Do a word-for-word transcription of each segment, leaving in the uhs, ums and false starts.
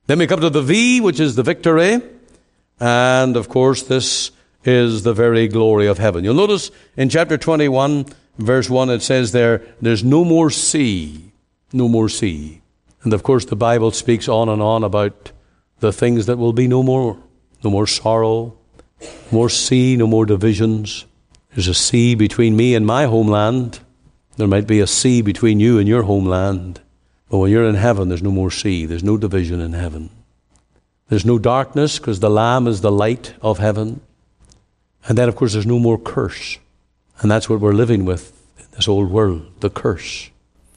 Then we come to the V, which is the victory. And, of course, this is the very glory of heaven. You'll notice in chapter twenty-one, verse one, it says there, there's no more sea. No more sea. And, of course, the Bible speaks on and on about the things that will be no more. No more sorrow, no more sea, no more divisions. There's a sea between me and my homeland. There might be a sea between you and your homeland. But when you're in heaven, there's no more sea. There's no division in heaven. There's no darkness because the Lamb is the light of heaven. And then, of course, there's no more curse. And that's what we're living with in this old world, the curse.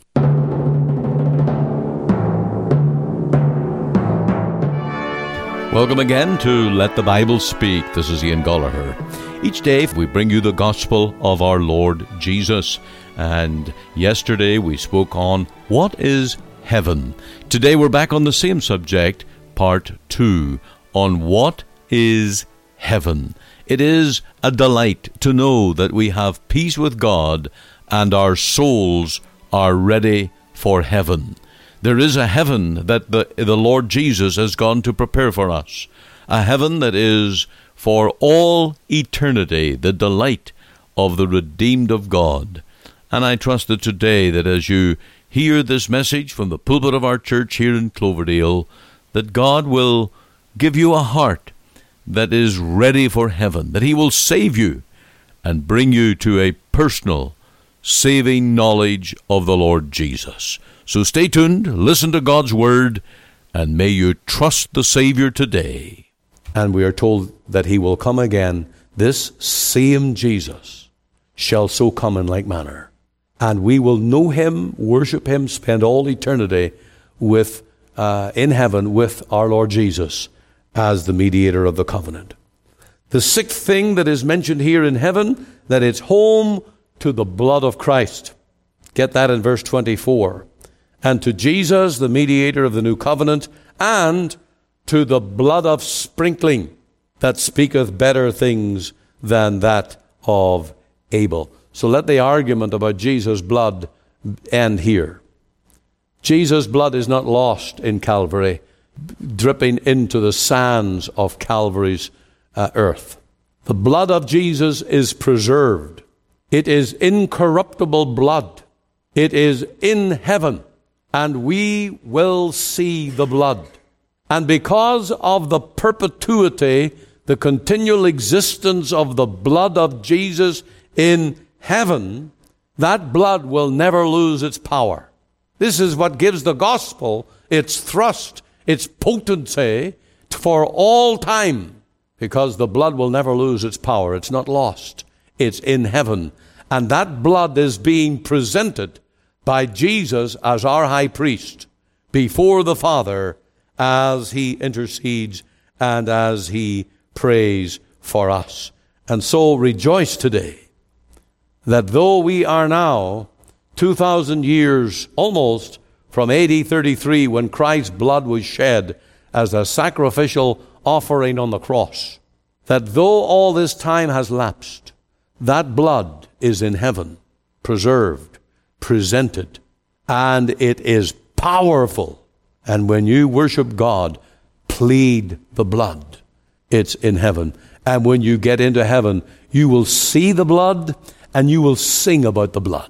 Welcome again to Let the Bible Speak. This is Ian Gallagher. Each day we bring you the gospel of our Lord Jesus. And yesterday we spoke on what is heaven. Today we're back on the same subject, part two, on what is heaven. It is a delight to know that we have peace with God and our souls are ready for heaven. There is a heaven that the, the Lord Jesus has gone to prepare for us. A heaven that is for all eternity, the delight of the redeemed of God. And I trust that today that as you hear this message from the pulpit of our church here in Cloverdale, that God will give you a heart that is ready for heaven, that He will save you and bring you to a personal, saving knowledge of the Lord Jesus. So stay tuned, listen to God's Word, and may you trust the Savior today. And we are told that He will come again. This same Jesus shall so come in like manner. And we will know Him, worship Him, spend all eternity with uh, in heaven with our Lord Jesus as the mediator of the covenant. The sixth thing that is mentioned here in heaven, that it's home to the blood of Christ. Get that in verse twenty-four. And to Jesus, the mediator of the new covenant, and to the blood of sprinkling that speaketh better things than that of Abel. So let the argument about Jesus' blood end here. Jesus' blood is not lost in Calvary, dripping into the sands of Calvary's uh, earth. The blood of Jesus is preserved. It is incorruptible blood. It is in heaven, and we will see the blood. And because of the perpetuity, the continual existence of the blood of Jesus in heaven, that blood will never lose its power. This is what gives the gospel its thrust, its potency for all time, because the blood will never lose its power. It's not lost. It's in heaven. And that blood is being presented by Jesus as our high priest before the Father as He intercedes and as He prays for us. And so rejoice today that though we are now two thousand years almost from A D thirty-three, when Christ's blood was shed as a sacrificial offering on the cross, that though all this time has lapsed, that blood is in heaven, preserved, presented, and it is powerful. And when you worship God, plead the blood. It's in heaven. And when you get into heaven, you will see the blood and you will sing about the blood.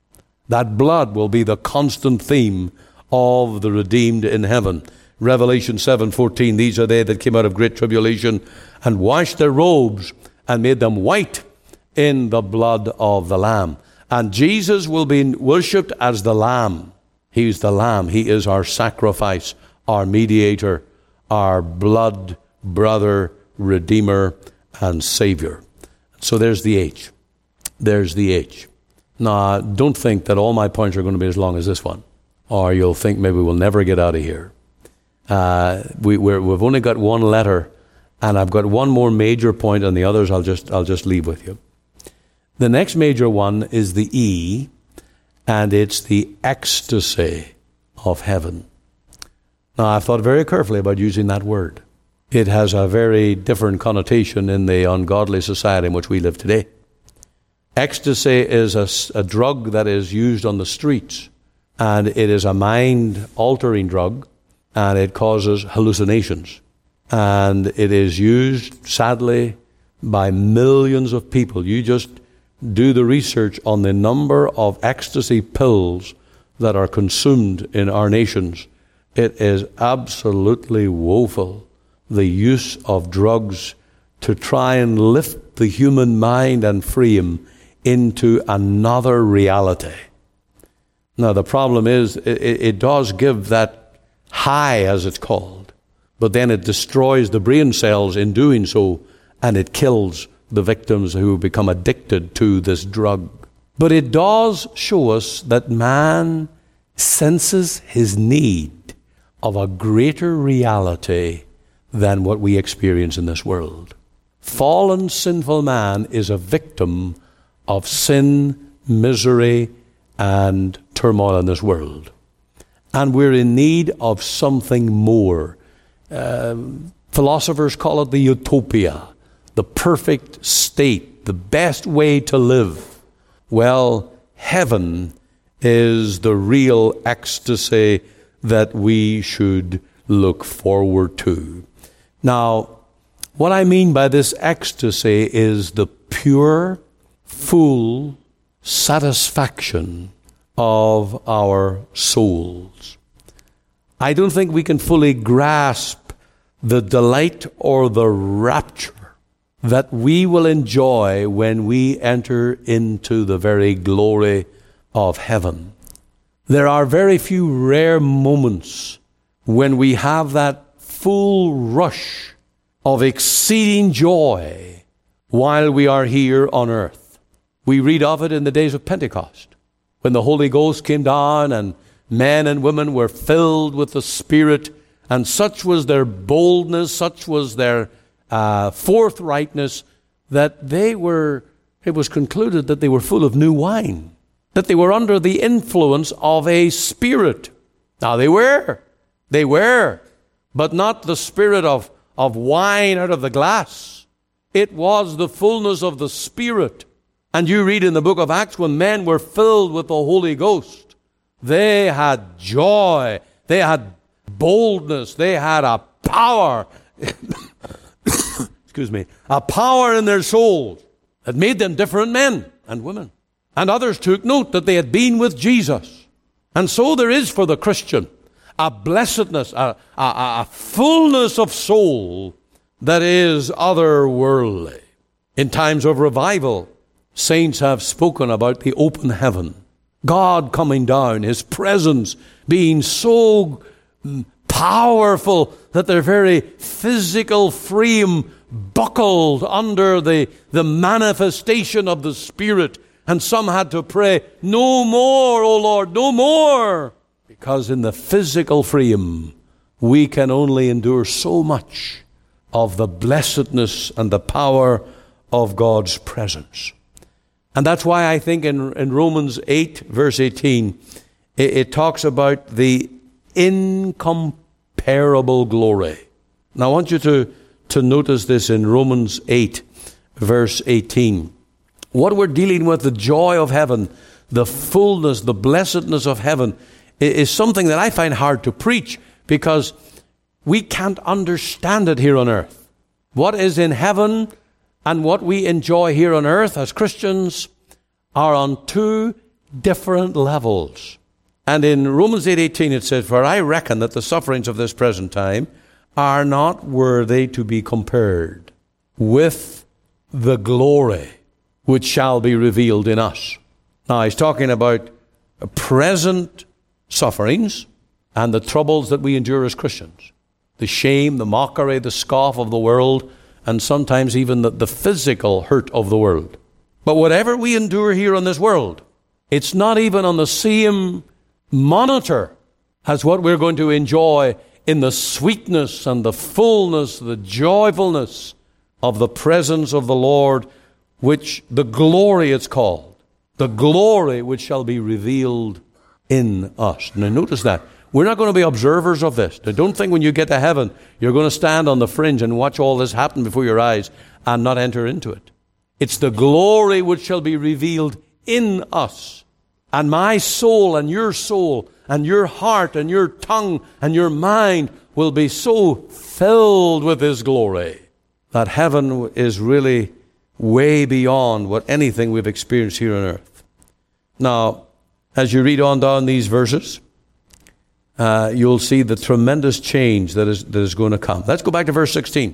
That blood will be the constant theme of the redeemed in heaven. Revelation seven fourteen, these are they that came out of great tribulation and washed their robes and made them white in the blood of the Lamb. And Jesus will be worshipped as the Lamb. He's the Lamb. He is our sacrifice, our mediator, our blood brother, Redeemer, and Savior. So there's the H. There's the H. Now, don't think that all my points are going to be as long as this one, or you'll think maybe we'll never get out of here. Uh, we, we're, we've only got one letter, and I've got one more major point, and the others I'll just I'll just leave with you. The next major one is the E, and it's the ecstasy of heaven. Now, I've thought very carefully about using that word. It has a very different connotation in the ungodly society in which we live today. Ecstasy is a, a drug that is used on the streets, and it is a mind-altering drug. and it causes hallucinations. And it is used, sadly, by millions of people. You just do the research on the number of ecstasy pills that are consumed in our nations. It is absolutely woeful, the use of drugs to try and lift the human mind and free him into another reality. Now, the problem is, it, it does give that high, as it's called, but then it destroys the brain cells in doing so, and it kills the victims who become addicted to this drug. But it does show us that man senses his need of a greater reality than what we experience in this world. Fallen, sinful man is a victim of sin, misery, and turmoil in this world. And we're in need of something more. Um, philosophers call it the utopia, the perfect state, the best way to live. Well, heaven is the real ecstasy that we should look forward to. Now, what I mean by this ecstasy is the pure, full satisfaction of our souls. I don't think we can fully grasp the delight or the rapture that we will enjoy when we enter into the very glory of heaven. There are very few rare moments when we have that full rush of exceeding joy while we are here on earth. We read of it in the days of Pentecost, when the Holy Ghost came down and men and women were filled with the Spirit, and such was their boldness, such was their uh, forthrightness, that they were, it was concluded that they were full of new wine, that they were under the influence of a spirit. Now they were, they were, but not the spirit of, of wine out of the glass. It was the fullness of the Spirit. And you read in the book of Acts, when men were filled with the Holy Ghost, they had joy, they had boldness, they had a power, excuse me, a power in their souls that made them different men and women. And others took note that they had been with Jesus. And so there is for the Christian a blessedness, a, a, a fullness of soul that is otherworldly. In times of revival, saints have spoken about the open heaven, God coming down, His presence being so powerful that their very physical frame buckled under the, the manifestation of the Spirit. And some had to pray, no more, O Lord, no more. Because in the physical frame, we can only endure so much of the blessedness and the power of God's presence. And that's why I think in, in Romans eight, verse eighteen, it, it talks about the incomparable glory. Now I want you to, to notice this in Romans eight, verse eighteen. What we're dealing with, the joy of heaven, the fullness, the blessedness of heaven, is something that I find hard to preach because we can't understand it here on earth. What is in heaven and what we enjoy here on earth as Christians are on two different levels. And in Romans eight eighteen it says, for I reckon that the sufferings of this present time are not worthy to be compared with the glory which shall be revealed in us. Now he's talking about present sufferings and the troubles that we endure as Christians. The shame, the mockery, the scoff of the world, and sometimes even the, the physical hurt of the world. But whatever we endure here on this world, it's not even on the same monitor as what we're going to enjoy in the sweetness and the fullness, the joyfulness of the presence of the Lord, which the glory it's called, the glory which shall be revealed in us. Now notice that. We're not going to be observers of this. Now, don't think when you get to heaven, you're going to stand on the fringe and watch all this happen before your eyes and not enter into it. It's the glory which shall be revealed in us. And my soul and your soul and your heart and your tongue and your mind will be so filled with His glory that heaven is really way beyond what anything we've experienced here on earth. Now, as you read on down these verses, uh, you'll see the tremendous change that is, that is going to come. Let's go back to verse sixteen.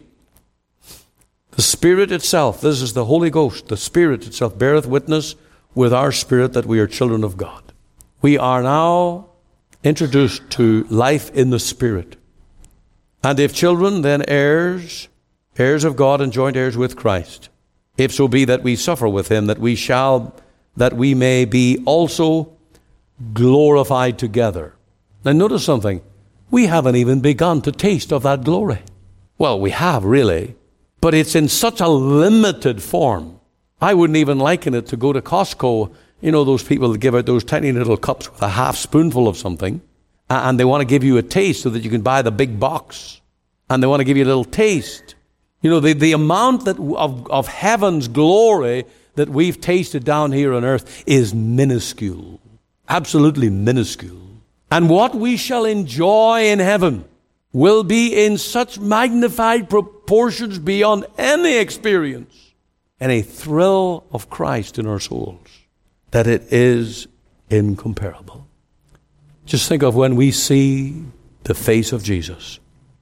The Spirit itself, this is the Holy Ghost, the Spirit itself beareth witness with our spirit that we are children of God. We are now introduced to life in the Spirit. And if children, then heirs, heirs of God and joint heirs with Christ. If so be that we suffer with Him, that we shall, that we may be also glorified together. Now notice something. We haven't even begun to taste of that glory. Well, we have really, but it's in such a limited form. I wouldn't even liken it to go to Costco. You know those people that give out those tiny little cups with a half spoonful of something, and they want to give you a taste so that you can buy the big box, and they want to give you a little taste. You know, the, the amount that of, of heaven's glory that we've tasted down here on earth is minuscule, absolutely minuscule. And what we shall enjoy in heaven will be in such magnified proportions beyond any experience, any thrill of Christ in our souls, that it is incomparable. Just think of when we see the face of Jesus.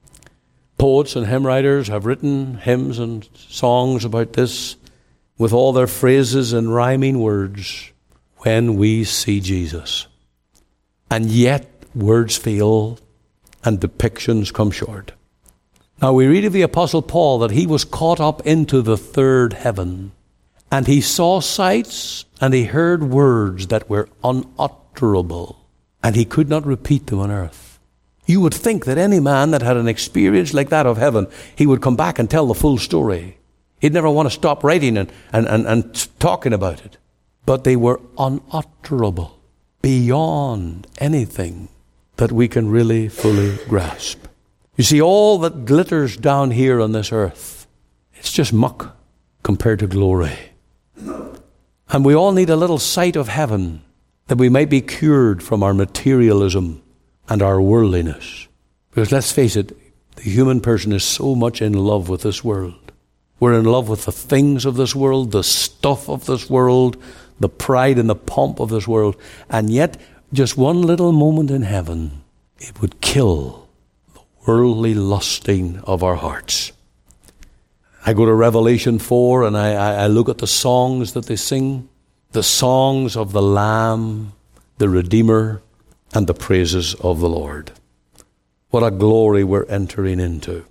Poets and hymn writers have written hymns and songs about this with all their phrases and rhyming words. When we see Jesus. And yet words fail and depictions come short. Now we read of the Apostle Paul that he was caught up into the third heaven, and he saw sights and he heard words that were unutterable, and he could not repeat them on earth. You would think that any man that had an experience like that of heaven, he would come back and tell the full story. He'd never want to stop writing and, and, and, and talking about it. But they were unutterable, beyond anything that we can really fully grasp. You see, all that glitters down here on this earth, it's just muck compared to glory. And we all need a little sight of heaven that we might be cured from our materialism and our worldliness. Because let's face it, the human person is so much in love with this world. We're in love with the things of this world, the stuff of this world, the pride and the pomp of this world. And yet, just one little moment in heaven, it would kill the worldly lusting of our hearts. I go to Revelation four and I, I look at the songs that they sing, the songs of the Lamb, the Redeemer, and the praises of the Lord. What a glory we're entering into.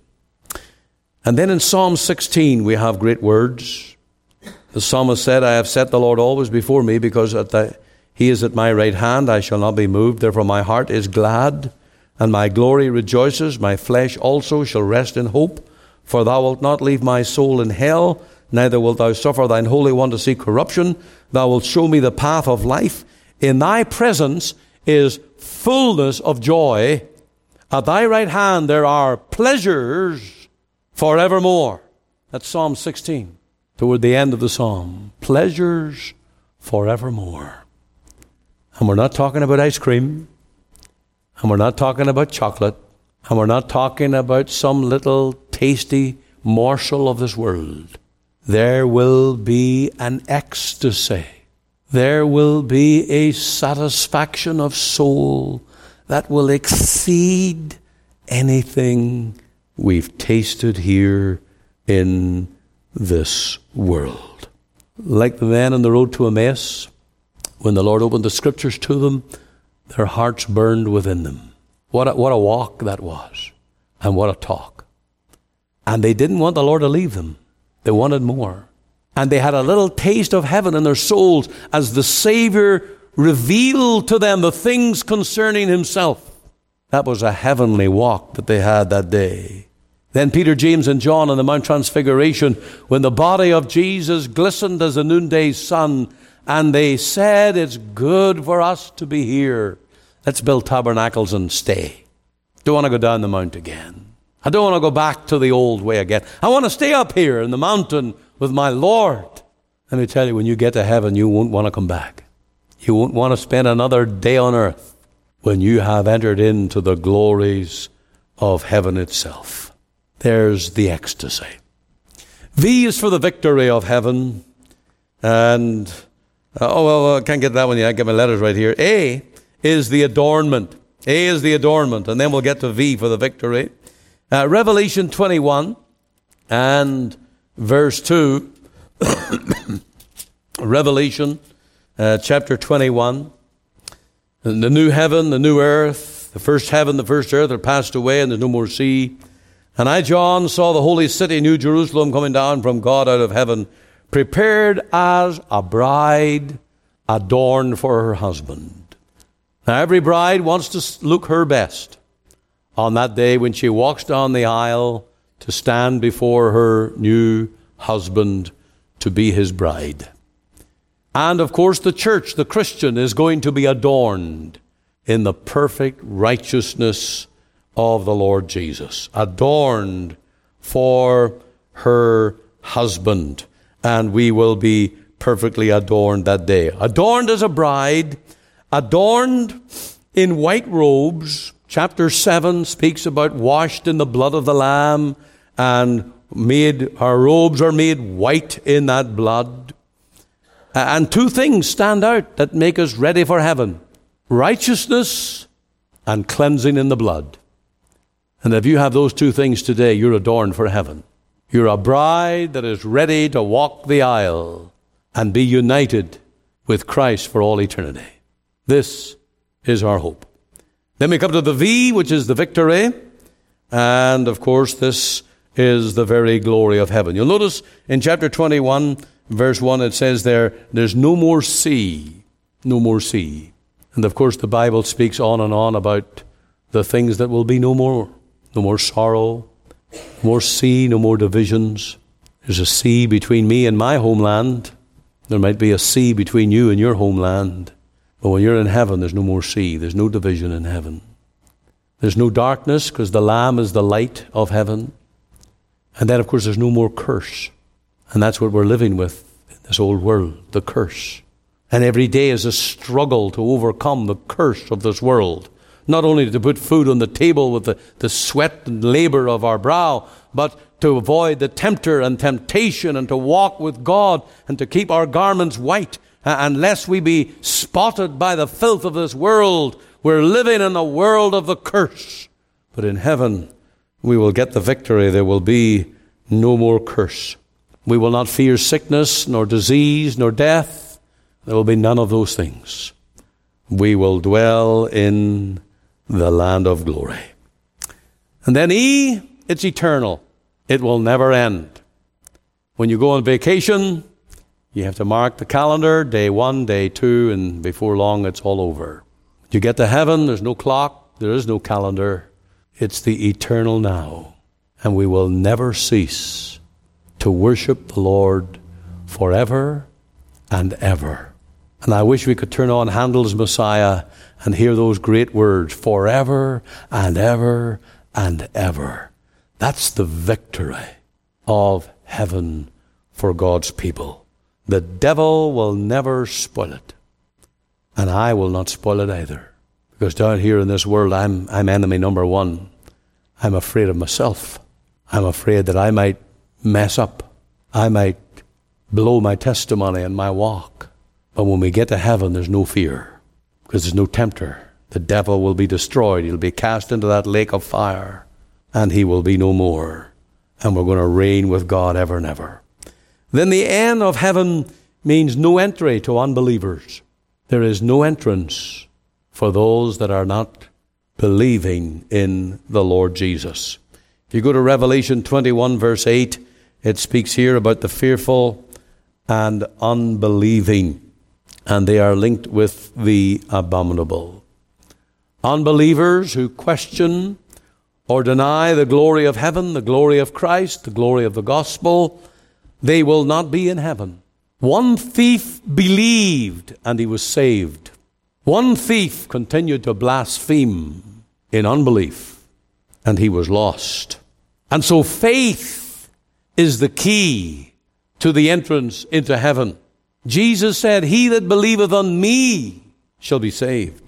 And then in Psalm sixteen we have great words. The psalmist said, I have set the Lord always before me, because at the, He is at my right hand, I shall not be moved. Therefore my heart is glad, and my glory rejoices. My flesh also shall rest in hope. For thou wilt not leave my soul in hell, neither wilt thou suffer thine Holy One to see corruption. Thou wilt show me the path of life. In thy presence is fullness of joy. At thy right hand there are pleasures forevermore. That's Psalm sixteen. Toward the end of the psalm, pleasures forevermore. And we're not talking about ice cream, and we're not talking about chocolate, and we're not talking about some little tasty morsel of this world. There will be an ecstasy. There will be a satisfaction of soul that will exceed anything we've tasted here in this world. Like the men on the road to Emmaus, when the Lord opened the Scriptures to them, their hearts burned within them. What a, what a walk that was, and what a talk. And they didn't want the Lord to leave them. They wanted more. And they had a little taste of heaven in their souls as the Savior revealed to them the things concerning Himself. That was a heavenly walk that they had that day. Then Peter, James, and John on the Mount Transfiguration, when the body of Jesus glistened as the noonday sun, and they said, it's good for us to be here. Let's build tabernacles and stay. Don't want to go down the mount again. I don't want to go back to the old way again. I want to stay up here in the mountain with my Lord. Let me tell you, when you get to heaven, you won't want to come back. You won't want to spend another day on earth. when you have entered into the glories of heaven itself. There's the ecstasy. V is for the victory of heaven. And, uh, oh, well, I can't get that one yet. I get my letters right here. A is the adornment. A is the adornment. And then we'll get to V for the victory. Uh, Revelation twenty-one and verse two. Revelation uh, chapter twenty-one. And the new heaven, the new earth, the first heaven, the first earth are passed away, and there's no more sea. And I, John, saw the holy city, New Jerusalem, coming down from God out of heaven, prepared as a bride adorned for her husband. Now, every bride wants to look her best on that day when she walks down the aisle to stand before her new husband to be his bride. And, of course, the church, the Christian, is going to be adorned in the perfect righteousness of the Lord Jesus, adorned for her husband, and we will be perfectly adorned that day. Adorned as a bride, adorned in white robes. Chapter seven speaks about washed in the blood of the Lamb, and made, our robes are made white in that blood. And two things stand out that make us ready for heaven: righteousness and cleansing in the blood. And if you have those two things today, you're adorned for heaven. You're a bride that is ready to walk the aisle and be united with Christ for all eternity. This is our hope. Then we come to the V, which is the victory. And, of course, this is the very glory of heaven. You'll notice in chapter twenty-one, verse one, it says there, there's no more sea. No more sea. And, of course, the Bible speaks on and on about the things that will be no more. No more sorrow, no more sea, no more divisions. There's a sea between me and my homeland. There might be a sea between you and your homeland. But when you're in heaven, there's no more sea. There's no division in heaven. There's no darkness, because the Lamb is the light of heaven. And then, of course, there's no more curse. And that's what we're living with in this old world, the curse. And every day is a struggle to overcome the curse of this world. Not only to put food on the table with the, the sweat and labor of our brow, but to avoid the tempter and temptation, and to walk with God, and to keep our garments white, uh, unless we be spotted by the filth of this world. We're living in a world of the curse. But in heaven, we will get the victory. There will be no more curse. We will not fear sickness, nor disease, nor death. There will be none of those things. We will dwell in the land of glory. And then E, it's eternal. It will never end. When you go on vacation, you have to mark the calendar, day one, day two, and before long it's all over. You get to heaven, there's no clock, there is no calendar. It's the eternal now. And we will never cease to worship the Lord forever and ever. And I wish we could turn on Handel's Messiah and hear those great words, forever and ever and ever. That's the victory of heaven for God's people. The devil will never spoil it. And I will not spoil it either. Because down here in this world, I'm, I'm enemy number one. I'm afraid of myself. I'm afraid that I might mess up. I might blow my testimony and my walk. But when we get to heaven, there's no fear, because there's no tempter. The devil will be destroyed. He'll be cast into that lake of fire, and he will be no more. And we're going to reign with God ever and ever. Then the N of heaven means no entry to unbelievers. There is no entrance for those that are not believing in the Lord Jesus. If you go to Revelation twenty-one, verse eight, it speaks here about the fearful and unbelieving. And they are linked with the abominable. Unbelievers who question or deny the glory of heaven, the glory of Christ, the glory of the gospel, they will not be in heaven. One thief believed and he was saved. One thief continued to blaspheme in unbelief and he was lost. And so faith is the key to the entrance into heaven. Jesus said, "He that believeth on me shall be saved.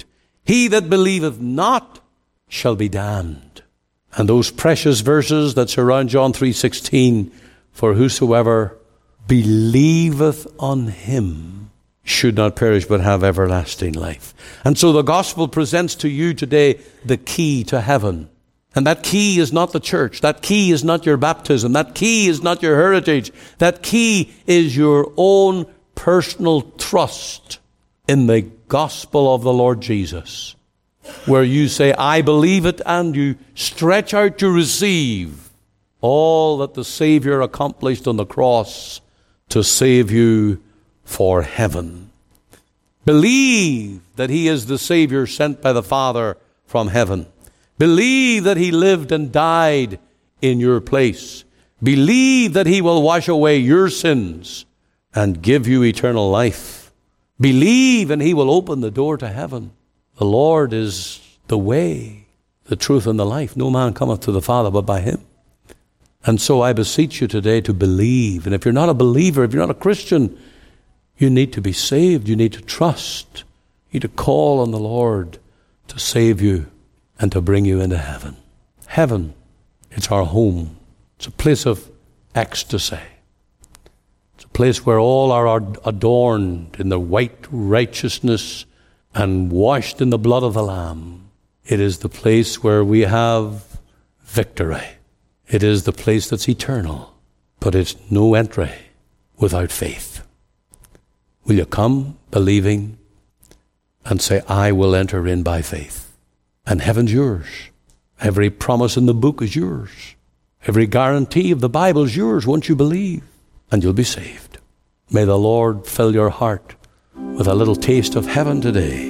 He that believeth not shall be damned. And those precious verses that surround John three sixteen, for whosoever believeth on him should not perish but have everlasting life. And so the gospel presents to you today the key to heaven. And that key is not the church. That key is not your baptism. That key is not your heritage. That key is your own personal trust in the gospel of the Lord Jesus, where you say, I believe it, and you stretch out to receive all that the Savior accomplished on the cross to save you for heaven. Believe that he is the Savior sent by the Father from heaven. Believe that he lived and died in your place. Believe that he will wash away your sins and give you eternal life. Believe and he will open the door to heaven. The Lord is the way, the truth, and the life. No man cometh to the Father but by him. And so I beseech you today to believe. And if you're not a believer, if you're not a Christian, you need to be saved. You need to trust. You need to call on the Lord to save you and to bring you into heaven. Heaven, it's our home. It's a place of ecstasy. It's a place where all are adorned in the white righteousness and washed in the blood of the Lamb. It is the place where we have victory. It is the place that's eternal, but it's no entry without faith. Will you come believing and say, I will enter in by faith? And heaven's yours. Every promise in the book is yours. Every guarantee of the Bible is yours once you believe, and you'll be saved. May the Lord fill your heart with a little taste of heaven today.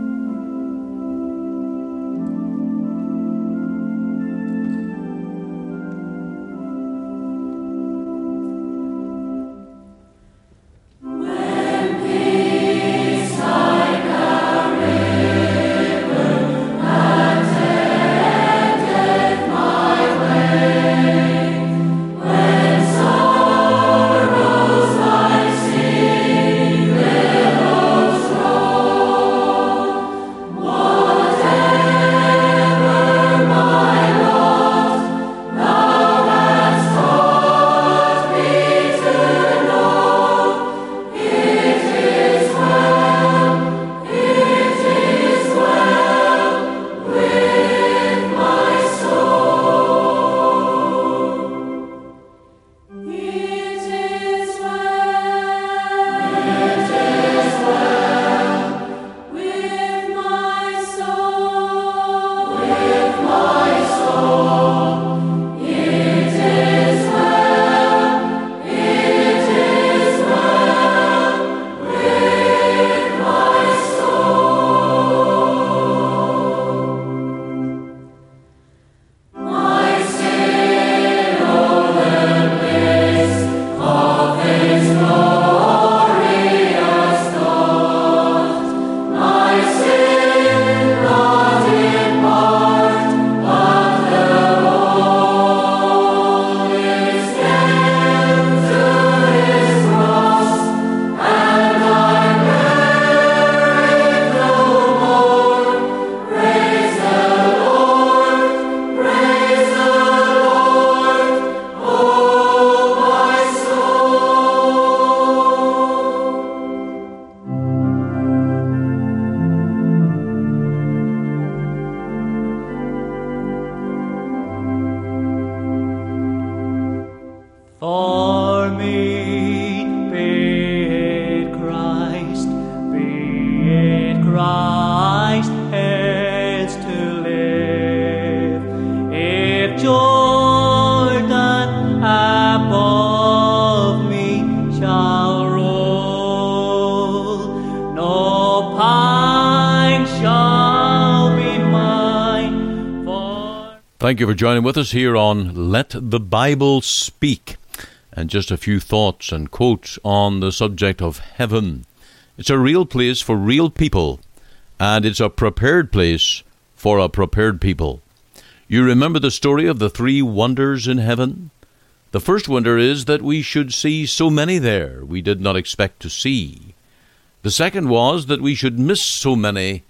Thank you for joining with us here on Let the Bible Speak. And just a few thoughts and quotes on the subject of heaven. It's a real place for real people, and it's a prepared place for a prepared people. You remember the story of the three wonders in heaven? The first wonder is that we should see so many there we did not expect to see. The second was that we should miss so many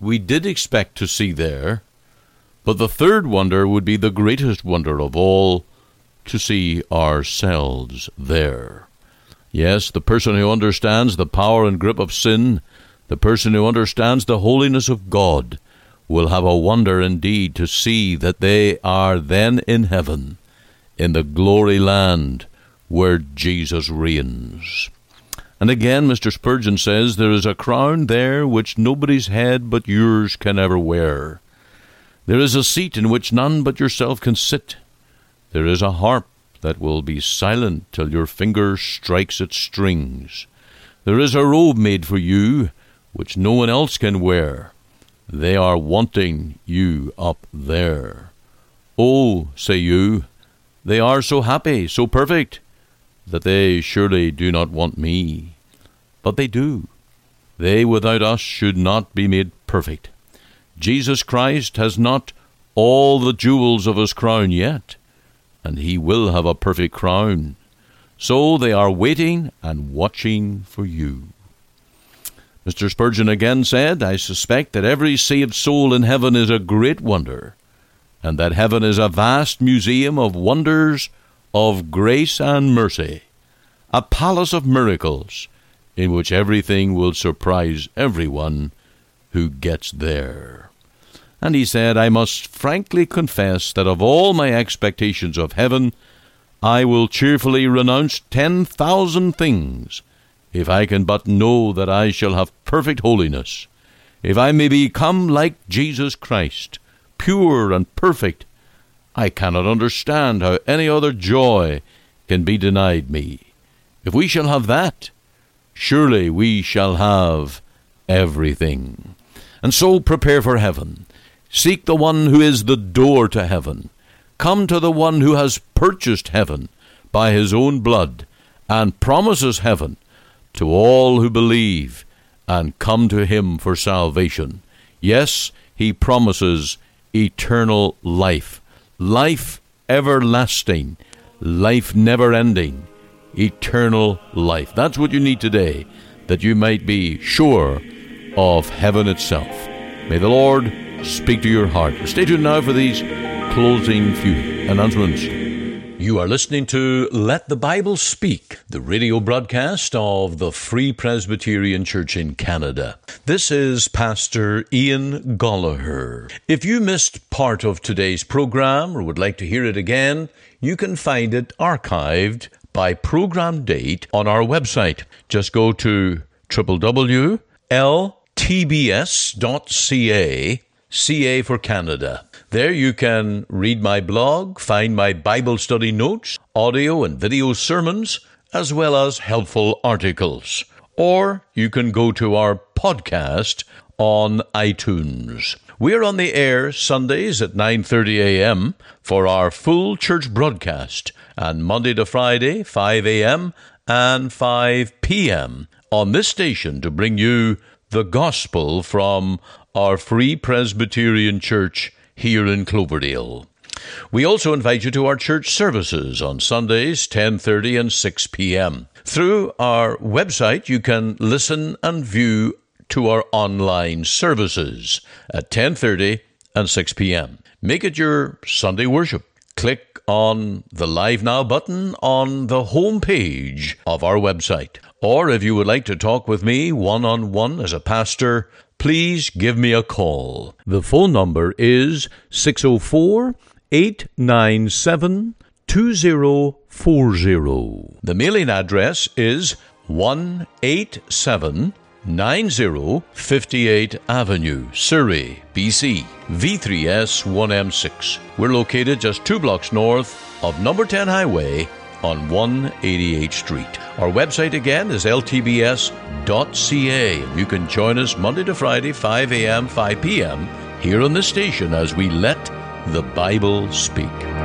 we did expect to see there, but the third wonder would be the greatest wonder of all, to see ourselves there. Yes, the person who understands the power and grip of sin, the person who understands the holiness of God, will have a wonder indeed to see that they are then in heaven, in the glory land where Jesus reigns. And again, Mister Spurgeon says, there is a crown there which nobody's head but yours can ever wear. There is a seat in which none but yourself can sit. There is a harp that will be silent till your finger strikes its strings. There is a robe made for you which no one else can wear. They are wanting you up there. Oh, say you, they are so happy, so perfect, that they surely do not want me. But they do. They without us should not be made perfect. Jesus Christ has not all the jewels of his crown yet, and he will have a perfect crown. So they are waiting and watching for you. Mister Spurgeon again said, I suspect that every saved soul in heaven is a great wonder, and that heaven is a vast museum of wonders of grace and mercy, a palace of miracles, in which everything will surprise everyone who gets there. And he said, I must frankly confess that of all my expectations of heaven, I will cheerfully renounce ten thousand things, if I can but know that I shall have perfect holiness, if I may become like Jesus Christ, pure and perfect. I cannot understand how any other joy can be denied me. If we shall have that, surely we shall have everything. And so prepare for heaven. Seek the one who is the door to heaven. Come to the one who has purchased heaven by his own blood and promises heaven to all who believe and come to him for salvation. Yes, he promises eternal life, life everlasting, life never-ending, eternal life. That's what you need today, that you might be sure of heaven itself. May the Lord speak to your heart. Stay tuned now for these closing few announcements. You are listening to Let the Bible Speak, the radio broadcast of the Free Presbyterian Church in Canada. This is Pastor Ian Goligher. If you missed part of today's program or would like to hear it again, you can find it archived by program date on our website. Just go to w w w dot l t b s dot c a, C A for Canada. There you can read my blog, find my Bible study notes, audio and video sermons, as well as helpful articles. Or you can go to our podcast on iTunes. We're on the air Sundays at nine thirty a.m. for our full church broadcast, and Monday to Friday, five a.m. and five p.m. on this station to bring you the gospel from our Free Presbyterian Church here in Cloverdale. We also invite you to our church services on Sundays, ten thirty and six p.m. Through our website, you can listen and view to our online services at ten thirty and six p.m. Make it your Sunday worship. Click on the Live Now button on the home page of our website. Or if you would like to talk with me one-on-one as a pastor, please give me a call. The phone number is six oh four, eight nine seven, two oh four oh. The mailing address is one eighty-seven ninety fifty-eight Avenue, Surrey, B C, V three S one M six. We're located just two blocks north of number ten Highway on one eighty-eighth Street. Our website again is l t b s dot c a. You can join us Monday to Friday, five a.m., five p.m. here on this station as we let the Bible speak.